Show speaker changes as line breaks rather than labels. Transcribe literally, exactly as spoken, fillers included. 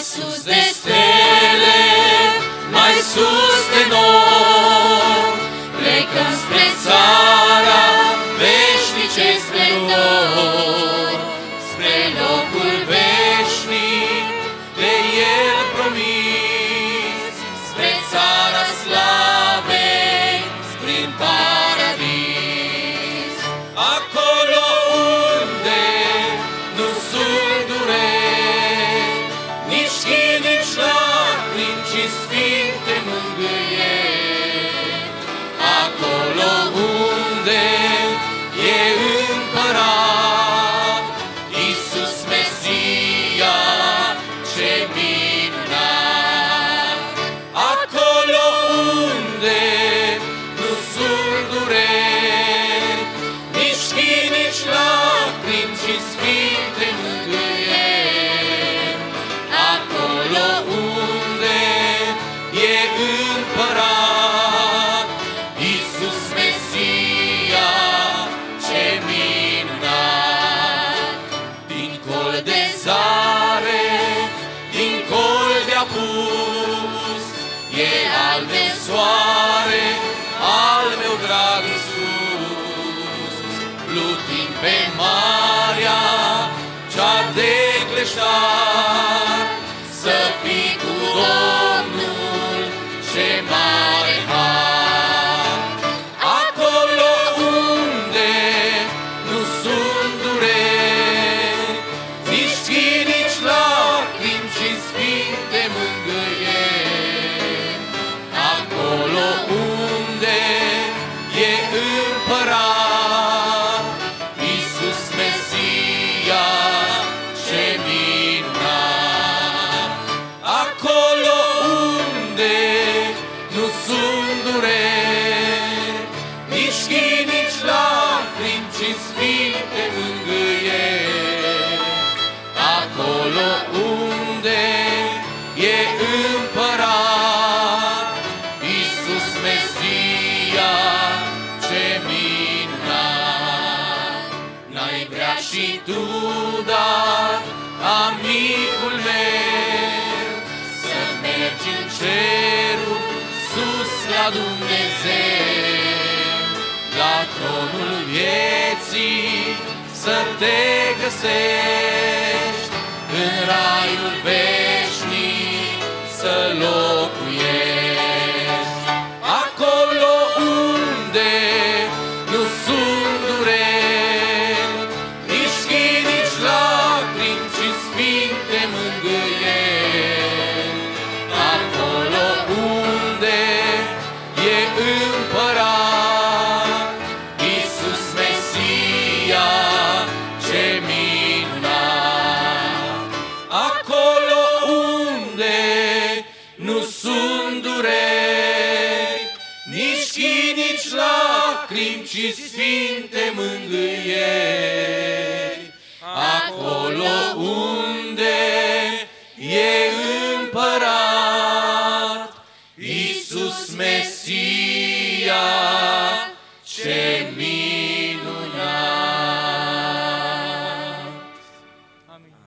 sus de stele, mai sus de nori, plecăm spre țara veșnice splendor, spre locul veșnic de El promis, spre țara slavei, prin paradis. Acolo unde nu sunt dureri, nici chin, nici lacrimi, ci sfinte mângâieri. Acolo unde e împărat Iisus Mesia, ce minunat! Acolo unde nu sunt dureri, nici chin, nici lacrimi, ci sfinte mângâieri. Acolo unde e împărat Iisus Mesia, ce minunat! Dincolo de zare, dincolo de apus, e al meu soare, al meu drag Iisus. Plutim pe marea cea de cleștar, să fii cu Domnul, ce mare har. Acolo unde nu sunt dureri, nici chin, nici lacrimi, ci sfinte mângâieri. Acolo unde e împărat Iisus Mesia, ce minunat! Acolo unde nu sunt dureri, nici chin, nici lacrimi, ci sfinte mângâieri. Acolo unde e împărat Iisus Mesia, ce minunat! N-ai vrea și tu, dar, amicul meu, să mergi în cerul sus la Dumnezeu, la tronul vieții să te găsești, în raiul veșnic să locuiești. Acolo unde nu sunt dureri, nici chin, nici lacrimi, ci sfinte mângâieri. Acolo unde e împărat Iisus Mesia, ce minunat! Acolo unde nu sunt dureri, nici chin, nici lacrimi, ci sfinte mângâieri.